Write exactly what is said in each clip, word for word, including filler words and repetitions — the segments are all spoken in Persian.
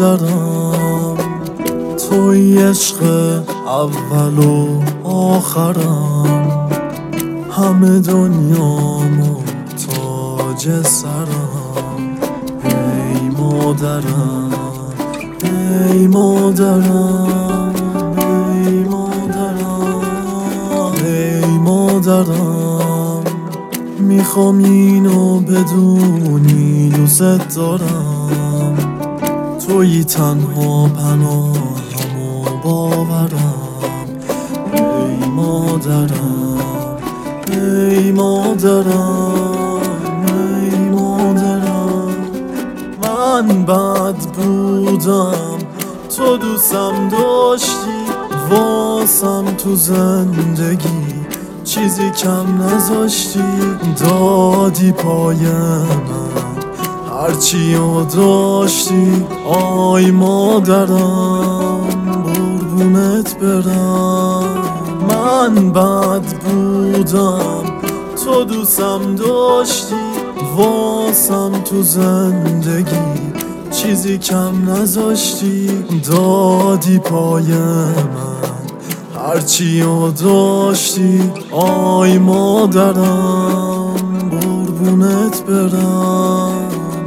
مادرم، توی عشق اول و آخرم، همه دنیامو تاج سرم. ای مادرم ای مادرم ای مادرم ای مادرم، میخوام اینو بدونی دوست دارم، توی تنها پناهم و باورم. ای مادرم ای مادرم ای مادرم، من بد بودم تو دوستم داشتی، واسم تو زندگی چیزی کم نذاشتی، دادی پای من هرچی رو داشتی. آی مادرم قربونت برم، من بد بودم تو دوستم داشتی، واسم تو زندگی چیزی کم نذاشتی، دادی پای من هرچی رو داشتی. آی مادرم قربونت برم.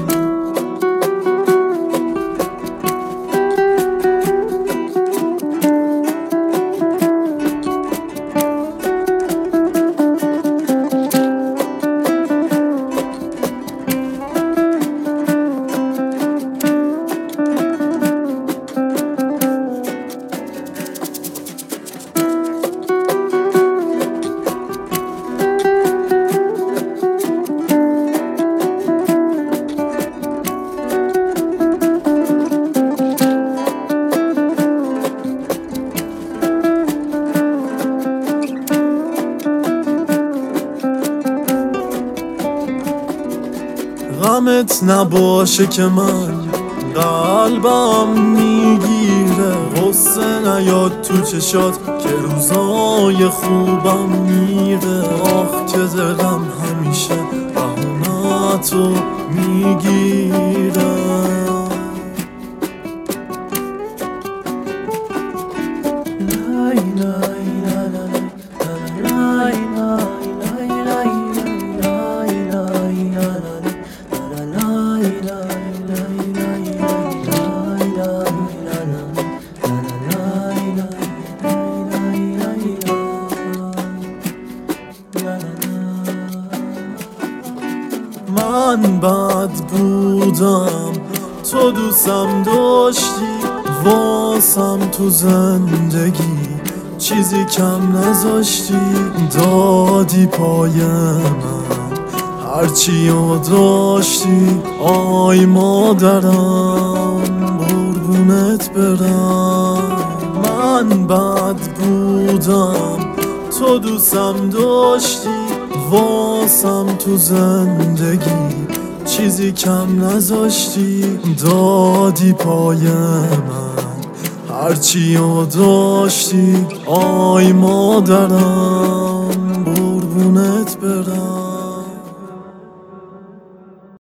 غمت نباشه که من قلبم میگیره، غصه نیاد تو چشات که روزای خوبم میره. آخ که دلم همیشه بهونه‌تو میگیره. من بد بودم تو دوستم داشتی، واسم تو زندگی چیزی کم نذاشتی، دادی پای من هرچی رو داشتی. آی مادرم قربونت برم، من بد بودم تو دوستم داشتی، واسم تو زندگی چیزی کم نذاشتی، دادی پای من هرچی رو داشتی. آی مادرم قربونت برم.